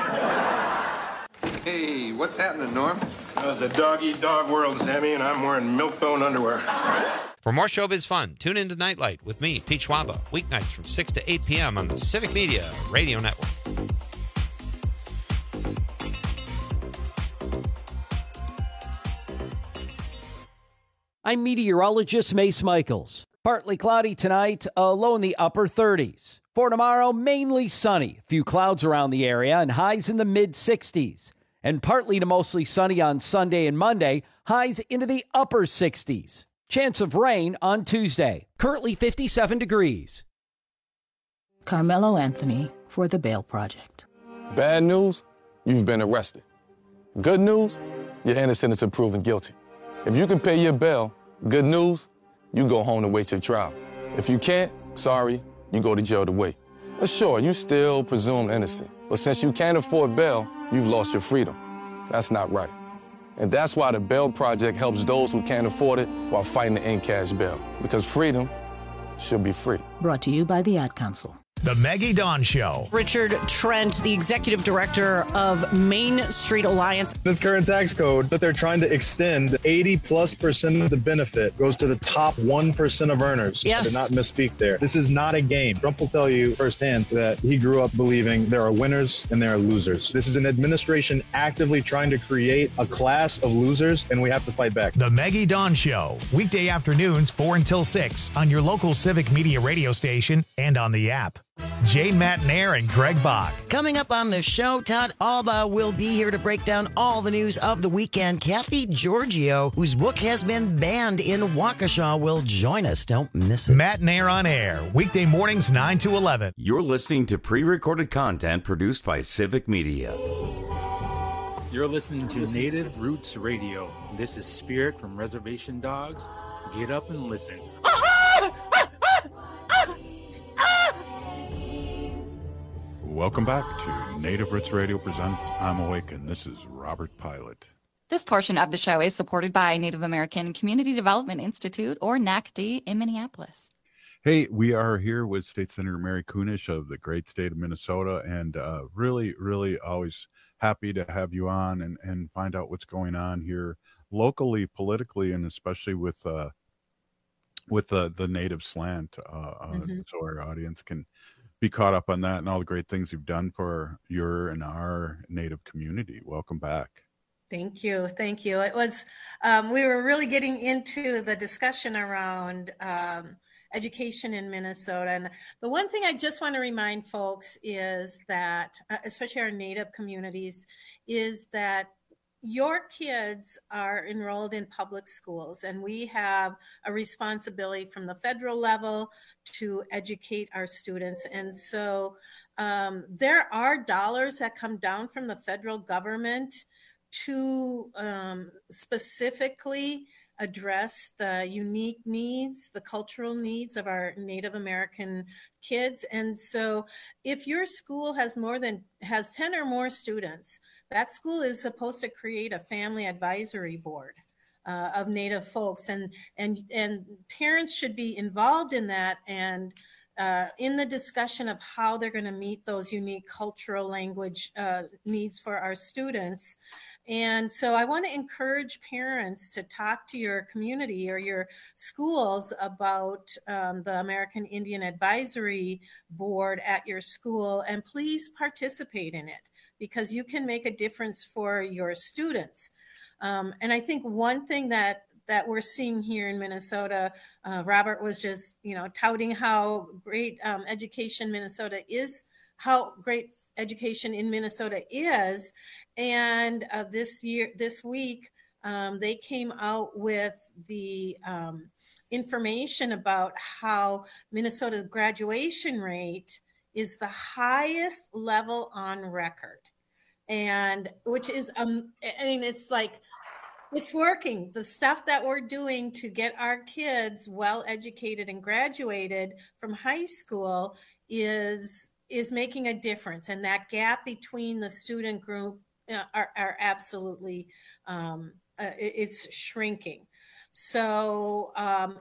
Hey, what's happening, Norm? It's a dog-eat-dog world, Sammy, and I'm wearing milk-bone underwear. For more showbiz fun, tune into Nightlight with me, Pete Schwaba, weeknights from 6 to 8 p.m. on the Civic Media Radio Network. I'm meteorologist Mace Michaels. Partly cloudy tonight, a low in the upper 30s. For tomorrow, mainly sunny. A few clouds around the area and highs in the mid-60s. And partly to mostly sunny on Sunday and Monday, highs into the upper 60s. Chance of rain on Tuesday. Currently 57 degrees. Carmelo Anthony for The Bail Project. Bad news, you've been arrested. Good news, you're innocent until proven guilty. If you can pay your bail, good news, you go home to wait your trial. If you can't, sorry, you go to jail to wait. But sure, you still presumed innocent. But since you can't afford bail, you've lost your freedom. That's not right. And that's why the Bail Project helps those who can't afford it while fighting to end cash bail. Because freedom should be free. Brought to you by the Ad Council. The Maggie Dawn Show. Richard Trent, the executive director of Main Street Alliance. This current tax code that they're trying to extend, 80+% of the benefit goes to the top 1% of earners. Yes. I did not misspeak there. This is not a game. Trump will tell you firsthand that he grew up believing there are winners and there are losers. This is an administration actively trying to create a class of losers, and we have to fight back. The Maggie Dawn Show. Weekday afternoons 4 until 6 on your local Civic Media radio station and on the app. Jane Matnair and Greg Bach. Coming up on the show, Todd Alba will be here to break down all the news of the weekend. Kathy Giorgio, whose book has been banned in Waukesha, will join us. Don't miss it. Matnair on air, weekday mornings 9 to 11. You're listening to pre-recorded content produced by Civic Media. You're listening to Native Roots Radio. This is Spirit from Reservation Dogs. Get up and listen. Welcome back to Native Roots Radio presents I'm Awake, and this is Robert Pilot. This portion of the show is supported by Native American Community Development Institute, or NACD, in Minneapolis. Hey, we are here with State Senator Mary Kunesh of the great state of Minnesota, and really, really always happy to have you on and find out what's going on here locally, politically, and especially with the Native slant, so our audience can be caught up on that and all the great things you've done for your and our Native community. Welcome back. Thank you. Thank you. It was, we were really getting into the discussion around education in Minnesota. And the one thing I just want to remind folks is that, especially our Native communities, is that your kids are enrolled in public schools, and we have a responsibility from the federal level to educate our students. And so there are dollars that come down from the federal government to specifically address the unique needs, the cultural needs of our Native American kids. And so if your school has 10 or more students, that school is supposed to create a family advisory board of Native folks, and parents should be involved in that and in the discussion of how they're going to meet those unique cultural language needs for our students. And so I want to encourage parents to talk to your community or your schools about the American Indian Advisory Board at your school, and please participate in it because you can make a difference for your students. And I think one thing that we're seeing here in Minnesota, Robert was just, touting how great education education in Minnesota is. And this week, they came out with the information about how Minnesota's graduation rate is the highest level on record. And which is, it's working. The stuff that we're doing to get our kids well educated and graduated from high school is making a difference. And that gap between the student group are absolutely, it's shrinking. So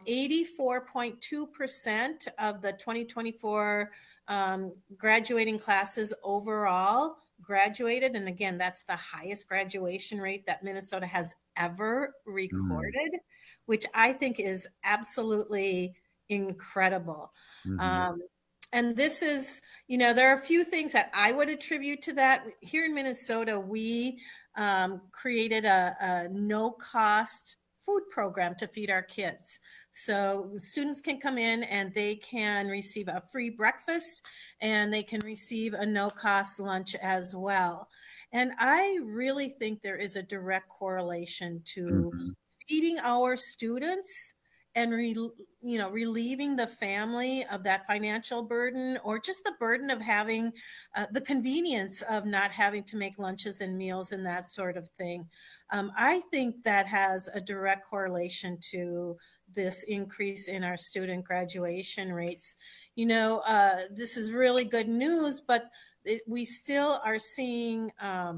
84.2% of the 2024 graduating classes overall graduated. And again, that's the highest graduation rate that Minnesota has ever recorded, which I think is absolutely incredible. And this is, there are a few things that I would attribute to that. Here in Minnesota, we created a no-cost food program to feed our kids. So students can come in and they can receive a free breakfast and they can receive a no-cost lunch as well. And I really think there is a direct correlation to feeding our students and relieving the family of that financial burden, or just the burden of having the convenience of not having to make lunches and meals and that sort of thing. I think that has a direct correlation to this increase in our student graduation rates. This is really good news, but we still are seeing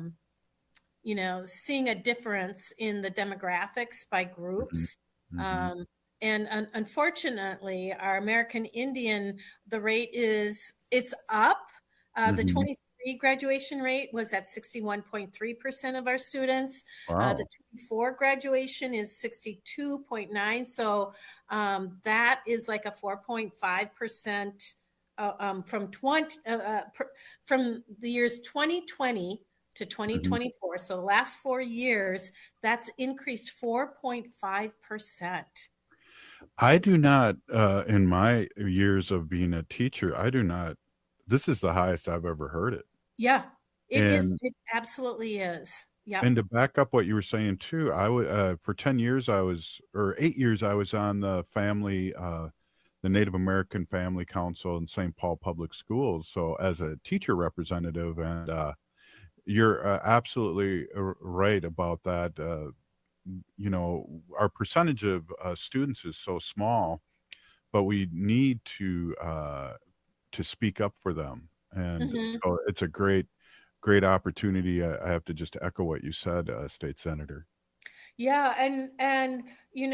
seeing a difference in the demographics by groups. And unfortunately, our American Indian, the rate it's up. The 23 graduation rate was at 61.3% of our students. Wow. The 24 graduation is 62.9. So that is like a 4.5% from the years 2020 to 2024. So the last 4 years, that's increased 4.5%. I do not, in my years of being a teacher, this is the highest I've ever heard it. Yeah, it is. It absolutely is. Yeah. And to back up what you were saying too, for 8 years, I was on the the Native American Family Council in St. Paul Public Schools. So as a teacher representative, and you're absolutely right about that. Our percentage of students is so small, but we need to speak up for them, and so it's a great opportunity. I have to just echo what you said, State Senator. Yeah, and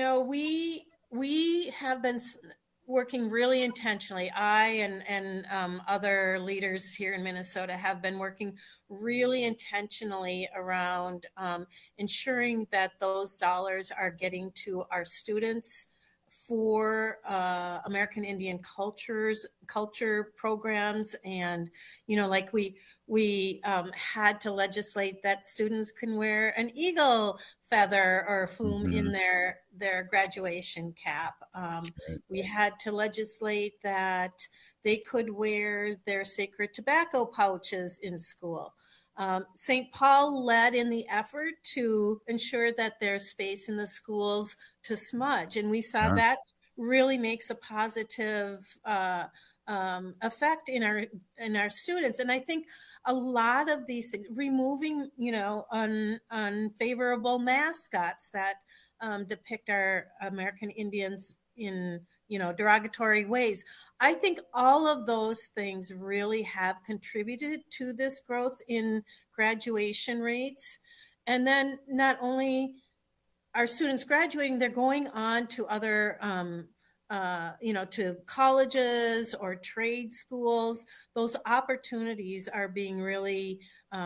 we have been working really intentionally. I and other leaders here in Minnesota have been working really intentionally around ensuring that those dollars are getting to our students for American Indian culture programs. And, like we had to legislate that students can wear an eagle feather or plume in their graduation cap. We had to legislate that they could wear their sacred tobacco pouches in school. St. Paul led in the effort to ensure that there's space in the schools to smudge. And we saw that really makes a positive effect in our students. And I think a lot of these things, removing, unfavorable mascots that depict our American Indians in, derogatory ways. I think all of those things really have contributed to this growth in graduation rates. And then not only are students graduating, they're going on to other to colleges or trade schools. Those opportunities are being really,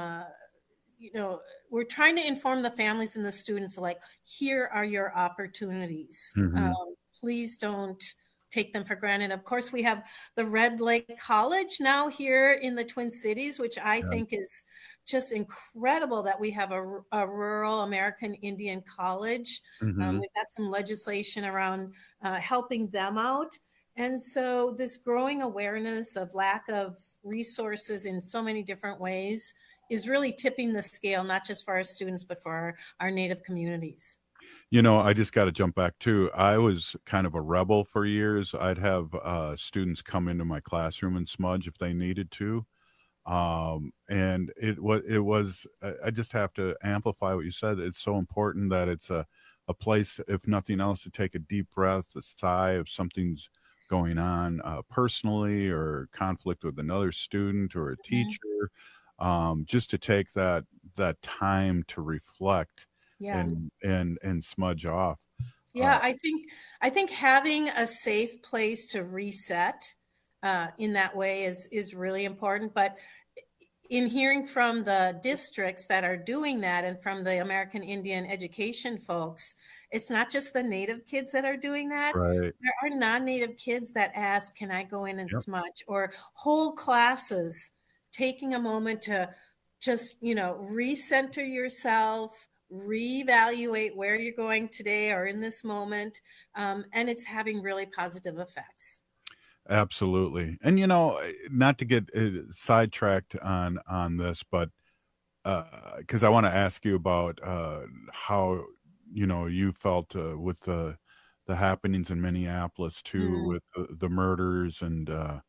we're trying to inform the families and the students, like, here are your opportunities. Please don't take them for granted. Of course, we have the Red Lake College now here in the Twin Cities, which I think is just incredible that we have a rural American Indian college. We've got some legislation around helping them out. And so this growing awareness of lack of resources in so many different ways is really tipping the scale, not just for our students, but for our Native communities. I just got to jump back too. I was kind of a rebel for years. I'd have students come into my classroom and smudge if they needed to. And it was, I just have to amplify what you said. It's so important that it's a place, if nothing else, to take a deep breath, a sigh if something's going on personally, or conflict with another student or a teacher, just to take that time to reflect. And smudge off. I think having a safe place to reset in that way is really important. But in hearing from the districts that are doing that, and from the American Indian education folks, it's not just the Native kids that are doing that. Right. There are non-Native kids that ask, can I go in and smudge? Or whole classes taking a moment to just, recenter yourself, reevaluate where you're going today or in this moment, and it's having really positive effects. Absolutely. And not to get sidetracked on this, but because I want to ask you about how you felt with the happenings in Minneapolis too, with the murders and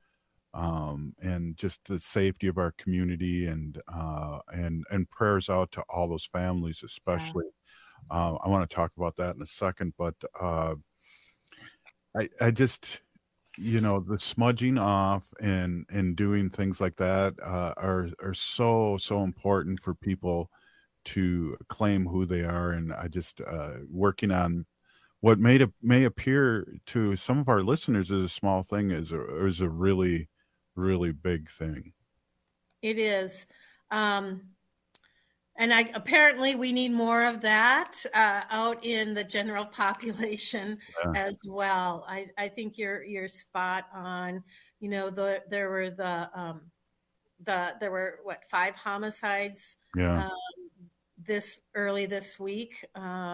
just the safety of our community, and prayers out to all those families, especially. I want to talk about that in a second, but I just, the smudging off and doing things like that are so important for people to claim who they are. And I just working on what may appear to some of our listeners as a small thing is a really, really big thing. It is. And apparently we need more of that out in the general population as well. I think you're spot on. There were 5 homicides this week,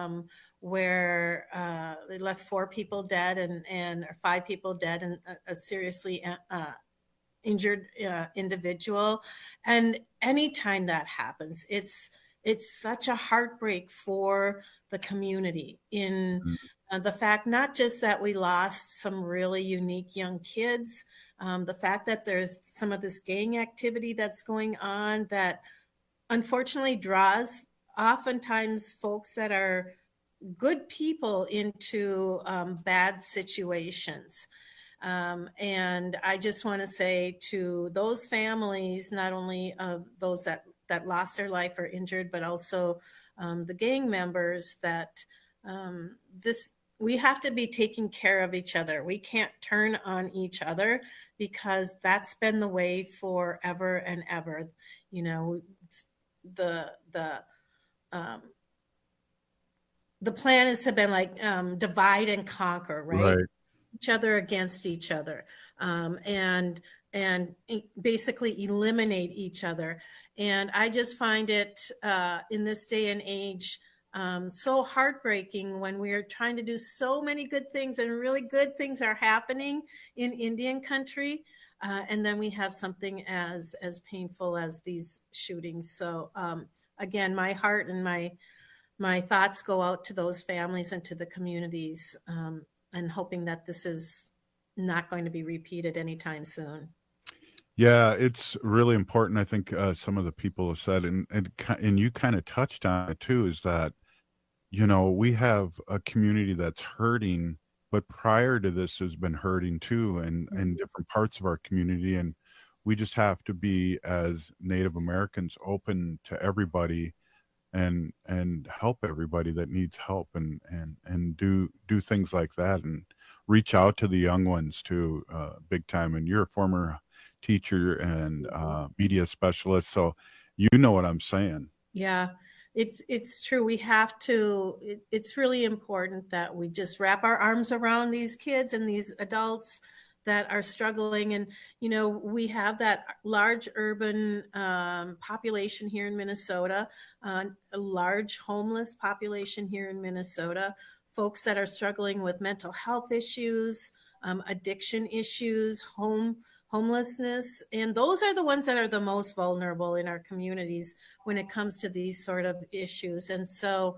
where they left 4 people dead and 5 people dead, and a seriously injured individual. And anytime that happens, it's such a heartbreak for the community in the fact, not just that we lost some really unique young kids, the fact that there's some of this gang activity that's going on that unfortunately draws oftentimes folks that are good people into bad situations. And I just want to say to those families, not only of those that lost their life or injured, but also the gang members, that we have to be taking care of each other. We can't turn on each other, because that's been the way forever and ever. You know, the plan has been like divide and conquer, right? Each other against each other, and basically eliminate each other. And I just find it in this day and age so heartbreaking when we are trying to do so many good things, and really good things are happening in Indian country. And then we have something as painful as these shootings. So again, my heart and my thoughts go out to those families and to the communities, and hoping that this is not going to be repeated anytime soon. Yeah, it's really important. I think some of the people have said, and you kind of touched on it too, is that, you know, we have a community that's hurting, but prior to this has been hurting too, and in different parts of our community. And we just have to be, as Native Americans, open to everybody and help everybody that needs help, and do things like that, and reach out to the young ones too, big time. And you're a former teacher and media specialist, so you know what I'm saying. Yeah, it's true. We have to, it's really important that we just wrap our arms around these kids and these adults that are struggling. And, you know, we have that large urban population here in Minnesota, a large homeless population here in Minnesota, folks that are struggling with mental health issues, addiction issues, homelessness. And those are the ones that are the most vulnerable in our communities when it comes to these sort of issues. And so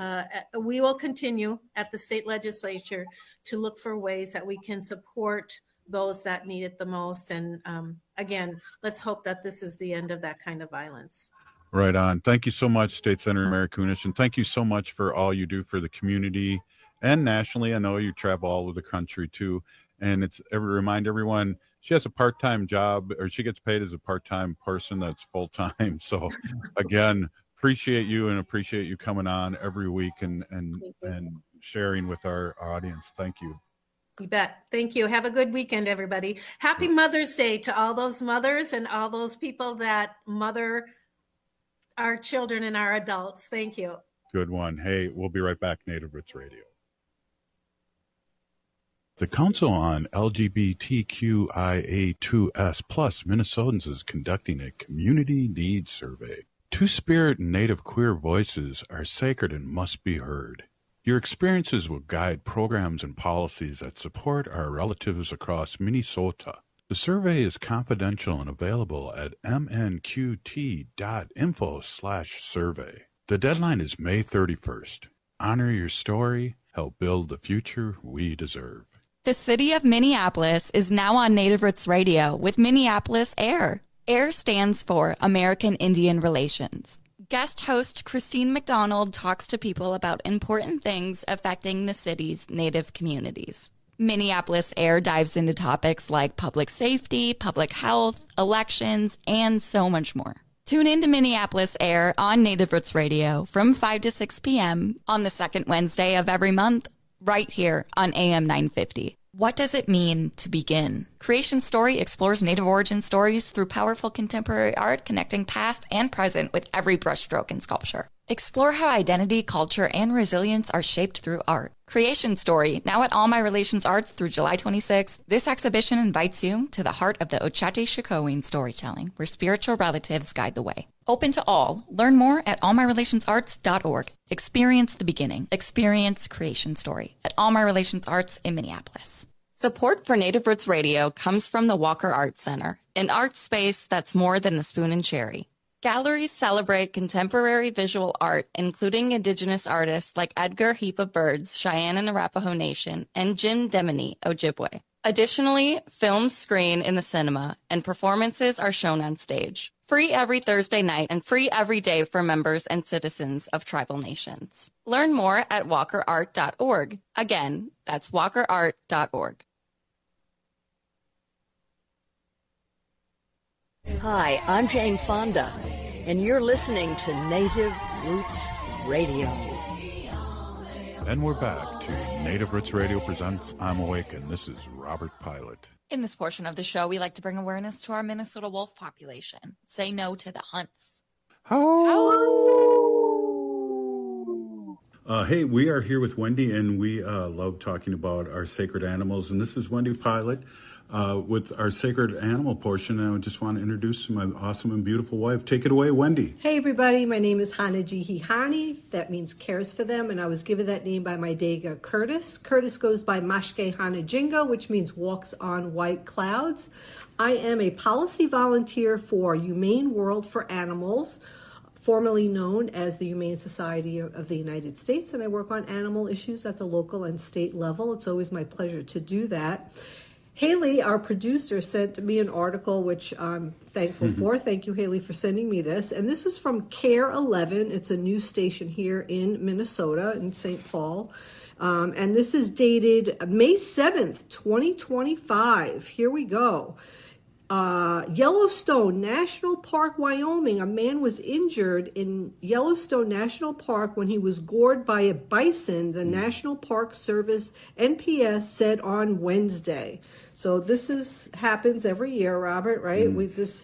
we will continue at the state legislature to look for ways that we can support those that need it the most. And again, let's hope that this is the end of that kind of violence. Right on. Thank you so much, State Senator Mary Kunesh, and thank you so much for all you do for the community and nationally. I know you travel all over the country too. And remind everyone, she has a part-time job, or she gets paid as a part-time person that's full-time. So again, appreciate you, and appreciate you coming on every week and sharing with our audience. Thank you. You bet. Thank you. Have a good weekend, everybody. Happy Mother's Day to all those mothers and all those people that mother our children and our adults. Thank you. Good one. Hey, we'll be right back. Native Roots Radio. The Council on LGBTQIA2S+ Minnesotans is conducting a community needs survey. Two-Spirit and Native queer voices are sacred and must be heard. Your experiences will guide programs and policies that support our relatives across Minnesota. The survey is confidential and available at mnqt.info/survey. The deadline is May 31st. Honor your story. Help build the future we deserve. The city of Minneapolis is now on Native Roots Radio with Minneapolis AIR. AIR stands for American Indian Relations. Guest host Christine McDonald talks to people about important things affecting the city's Native communities. Minneapolis AIR dives into topics like public safety, public health, elections, and so much more. Tune in to Minneapolis AIR on Native Roots Radio from 5 to 6 p.m. on the second Wednesday of every month, right here on AM 950. What does it mean to begin? Creation Story explores Native origin stories through powerful contemporary art, connecting past and present with every brushstroke in sculpture. Explore how identity, culture, and resilience are shaped through art. Creation Story, now at All My Relations Arts through July 26th. This exhibition invites you to the heart of the Ochate-Shikowin storytelling, where spiritual relatives guide the way. Open to all. Learn more at allmyrelationsarts.org. Experience the beginning. Experience Creation Story at All My Relations Arts in Minneapolis. Support for Native Roots Radio comes from the Walker Arts Center, an art space that's more than the spoon and cherry. Galleries celebrate contemporary visual art, including Indigenous artists like Edgar Heap of Birds, Cheyenne and Arapaho Nation, and Jim Demini, Ojibwe. Additionally, films screen in the cinema, and performances are shown on stage. Free every Thursday night and free every day for members and citizens of tribal nations. Learn more at walkerart.org. Again, that's walkerart.org. Hi, I'm Jane Fonda, and you're listening to Native Roots Radio. And we're back to Native Roots Radio presents I'm Awake, and this is Robert Pilot. In this portion of the show, we like to bring awareness to our Minnesota wolf population. Say no to the hunts. Hey, we are here with Wendy, and we love talking about our sacred animals. And this is Wendy Pilot with our sacred animal portion. And I just want to introduce my awesome and beautiful wife. Take it away, Wendy. Hey, everybody. My name is Hanajihihani. That means cares for them. And I was given that name by my Dega, Curtis. Curtis goes by Mashke Hanajinga, which means walks on white clouds. I am a policy volunteer for Humane World for Animals, formerly known as the Humane Society of the United States, and I work on animal issues at the local and state level. It's always my pleasure to do that. Haley, our producer, sent me an article, which I'm thankful for. Thank you, Haley, for sending me this. And this is from Care 11. It's a news station here in Minnesota, in St. Paul. And this is dated May 7th, 2025. Here we go. Yellowstone National Park, Wyoming. A man was injured in Yellowstone National Park when he was gored by a bison, the National Park Service, NPS, said on Wednesday. So this happens every year, Robert, right? This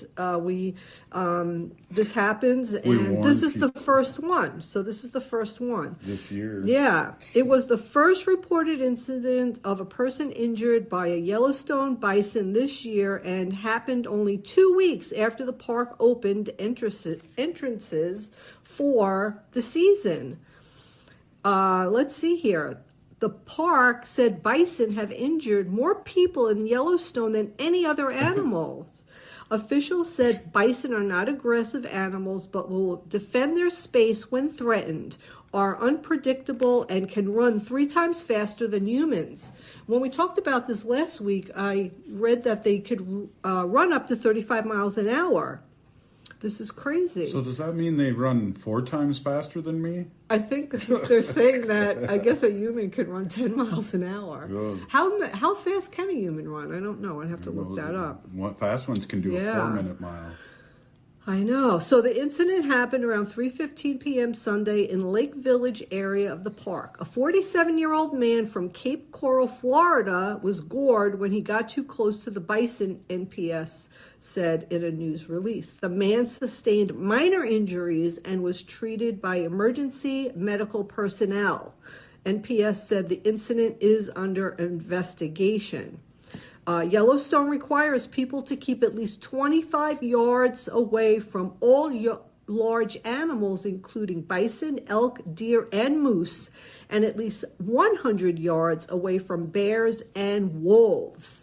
happens, and this is the first one. So this is the first one. This year. Yeah. It was the first reported incident of a person injured by a Yellowstone bison this year, and happened only 2 weeks after the park opened entrances for the season. Let's see here. The park said bison have injured more people in Yellowstone than any other animal. Officials said bison are not aggressive animals, but will defend their space when threatened, are unpredictable, and can run 3 times faster than humans. When we talked about this last week, I read that they could run up to 35 miles an hour. This is crazy. So does that mean they run 4 times faster than me? I think they're saying that I guess a human could run 10 miles an hour. Good. How fast can a human run? I don't know. I'd have to look that up. Fast ones can do a 4-minute mile. I know. So the incident happened around 3:15 p.m. Sunday in Lake Village area of the park. A 47-year-old man from Cape Coral, Florida, was gored when he got too close to the bison, NPS said in a news release. The man sustained minor injuries and was treated by emergency medical personnel. NPS said the incident is under investigation. Yellowstone requires people to keep at least 25 yards away from all large animals, including bison, elk, deer, and moose, and at least 100 yards away from bears and wolves.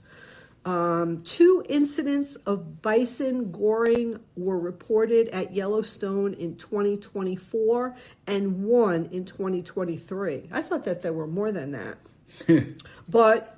2 incidents of bison goring were reported at Yellowstone in 2024 and 1 in 2023. I thought that there were more than that. But,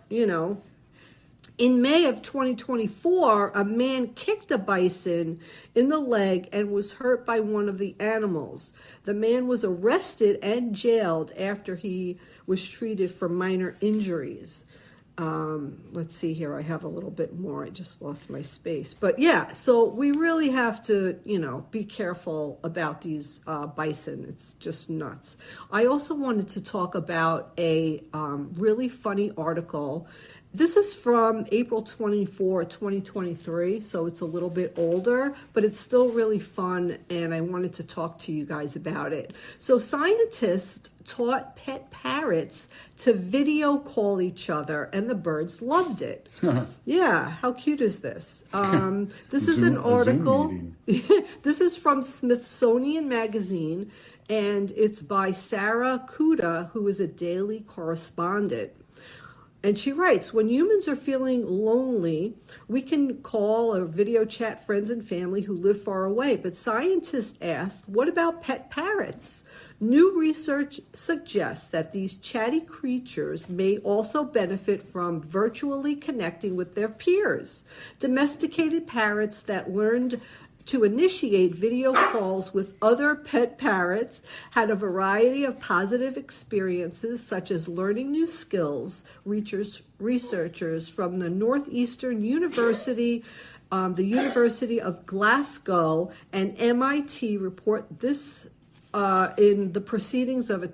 in May of 2024, a man kicked a bison in the leg and was hurt by one of the animals. The man was arrested and jailed after he was treated for minor injuries. Let's see here. I have a little bit more. I just lost my space. But yeah, so we really have to, be careful about these bison. It's just nuts. I also wanted to talk about a really funny article. This is from April 24, 2023, so it's a little bit older, but it's still really fun, and I wanted to talk to you guys about it. So scientists taught pet parrots to video call each other, and the birds loved it. Yeah, how cute is this? This is an article. This is from Smithsonian Magazine, and it's by Sarah Kuda, who is a daily correspondent. And she writes, when humans are feeling lonely, we can call or video chat friends and family who live far away. But scientists asked, what about pet parrots? New research suggests that these chatty creatures may also benefit from virtually connecting with their peers. Domesticated parrots that learned to initiate video calls with other pet parrots, had a variety of positive experiences, such as learning new skills. Researchers from the Northeastern University, the University of Glasgow, and MIT report this in the proceedings of a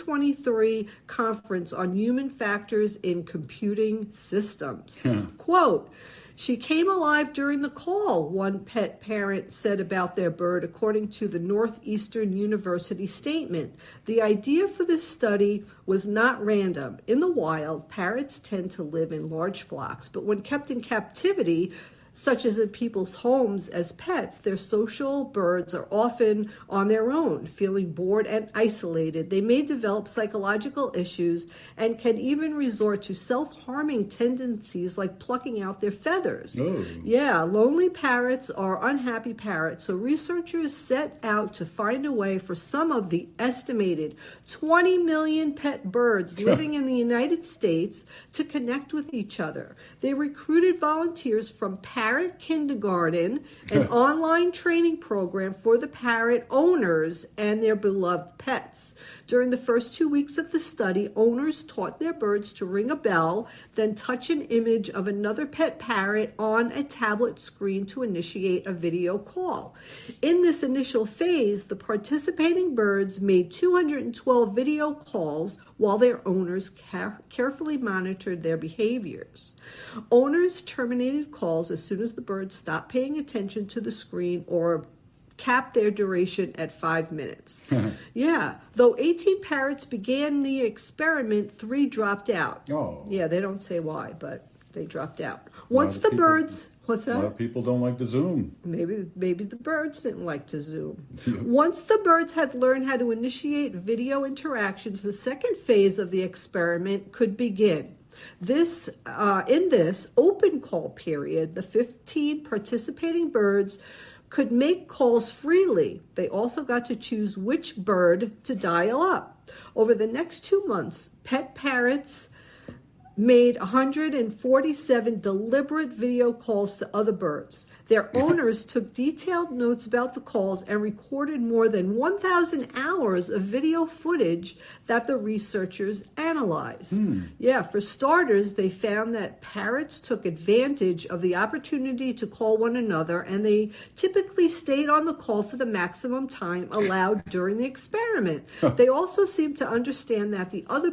2023 conference on human factors in computing systems. Quote, "She came alive during the call," one pet parent said about their bird, according to the Northeastern University statement. The idea for this study was not random. In the wild, parrots tend to live in large flocks, but when kept in captivity, such as in people's homes as pets, their social birds are often on their own, feeling bored and isolated. They may develop psychological issues and can even resort to self-harming tendencies like plucking out their feathers. Oh. Yeah, lonely parrots are unhappy parrots, so researchers set out to find a way for some of the estimated 20 million pet birds living in the United States to connect with each other. They recruited volunteers from Parrot Kindergarten, an online training program for the parrot owners and their beloved pets. During the first 2 weeks of the study, owners taught their birds to ring a bell, then touch an image of another pet parrot on a tablet screen to initiate a video call. In this initial phase, the participating birds made 212 video calls while their owners carefully monitored their behaviors. Owners terminated calls as soon as the birds stopped paying attention to the screen or capped their duration at 5 minutes. Yeah, though 18 parrots began the experiment, 3 dropped out. Oh. Yeah, they don't say why, but they dropped out. Once the birds... What's that? A lot of people don't like to Zoom. Maybe the birds didn't like to Zoom. Once the birds had learned how to initiate video interactions, the second phase of the experiment could begin. In this open call period, the 15 participating birds could make calls freely. They also got to choose which bird to dial up. Over the next 2 months, pet parrots made 147 deliberate video calls to other birds. Their owners took detailed notes about the calls and recorded more than 1,000 hours of video footage that the researchers analyzed. Yeah, for starters, they found that parrots took advantage of the opportunity to call one another, and they typically stayed on the call for the maximum time allowed during the experiment. They also seemed to understand that the other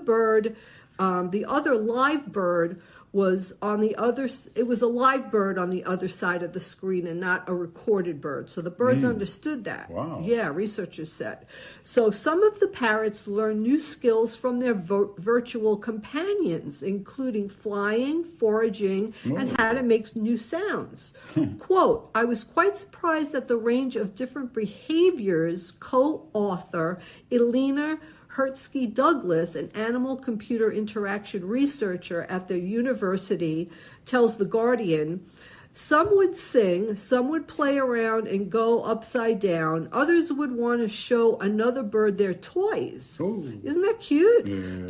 live bird was on the other, it was a live bird on the other side of the screen and not a recorded bird. So the birds understood that. Wow. Yeah, researchers said. So some of the parrots learned new skills from their virtual companions, including flying, foraging, and how to make new sounds. Quote, "I was quite surprised at the range of different behaviors," co-author Elena Hertzky Douglas, an animal-computer interaction researcher at the university, tells The Guardian. "Some would sing, some would play around and go upside down. Others would want to show another bird their toys." Ooh. Isn't that cute? Yeah.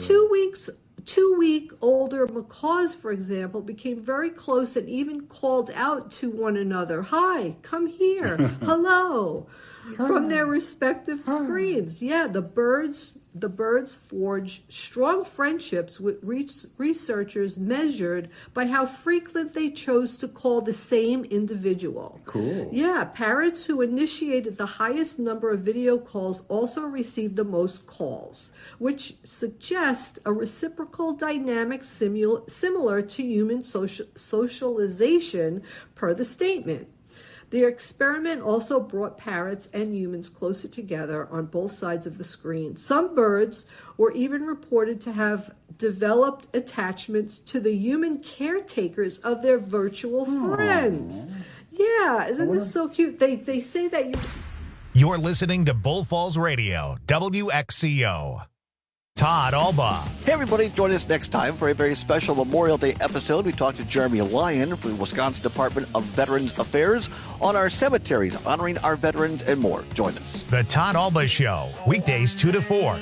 2-week-older macaws, for example, became very close and even called out to one another. "Hi, come here. Hello." From their respective screens. Yeah, the birds forged strong friendships with researchers measured by how frequent they chose to call the same individual. Cool. Yeah, parrots who initiated the highest number of video calls also received the most calls, which suggests a reciprocal dynamic similar to human socialization per the statement. The experiment also brought parrots and humans closer together on both sides of the screen. Some birds were even reported to have developed attachments to the human caretakers of their virtual friends. Yeah, isn't this so cute? They say that You're listening to Bull Falls Radio, WXCO. Todd Alba. Hey, everybody. Join us next time for a very special Memorial Day episode. We talked to Jeremy Lyon from the Wisconsin Department of Veterans Affairs on our cemeteries, honoring our veterans and more. Join us. The Todd Alba Show, weekdays 2 to 4.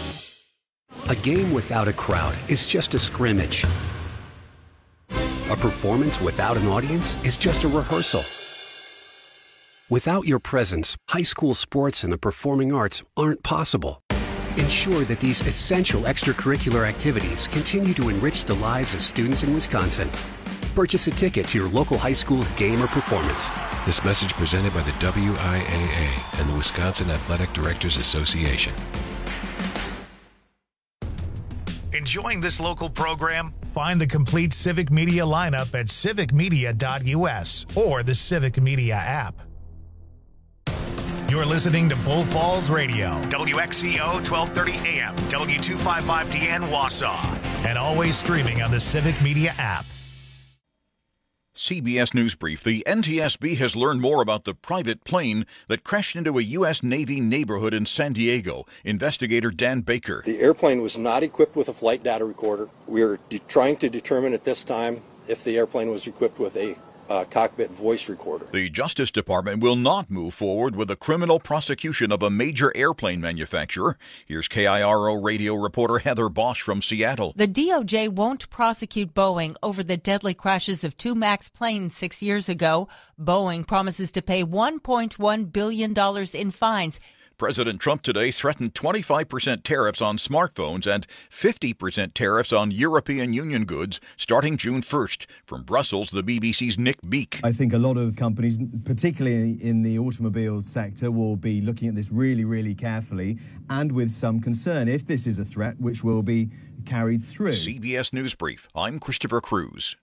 A game without a crowd is just a scrimmage. A performance without an audience is just a rehearsal. Without your presence, high school sports and the performing arts aren't possible. Ensure that these essential extracurricular activities continue to enrich the lives of students in Wisconsin. Purchase a ticket to your local high school's game or performance. This message presented by the WIAA and the Wisconsin Athletic Directors Association. Enjoying this local program? Find the complete Civic Media lineup at civicmedia.us or the Civic Media app. You're listening to Bull Falls Radio, WXCO 1230 AM, W255DN Wausau, and always streaming on the Civic Media app. CBS News Brief. The NTSB has learned more about the private plane that crashed into a U.S. Navy neighborhood in San Diego. Investigator Dan Baker. The airplane was not equipped with a flight data recorder. We're trying to determine at this time if the airplane was equipped with a cockpit voice recorder. The Justice Department will not move forward with a criminal prosecution of a major airplane manufacturer. Here's KIRO radio reporter Heather Bosch from Seattle. The DOJ won't prosecute Boeing over the deadly crashes of two MAX planes 6 years ago. Boeing promises to pay $1.1 billion in fines. President Trump today threatened 25% tariffs on smartphones and 50% tariffs on European Union goods starting June 1st. From Brussels, the BBC's Nick Beak. I think a lot of companies, particularly in the automobile sector, will be looking at this really, really carefully and with some concern if this is a threat which will be carried through. CBS News Brief. I'm Christopher Cruz.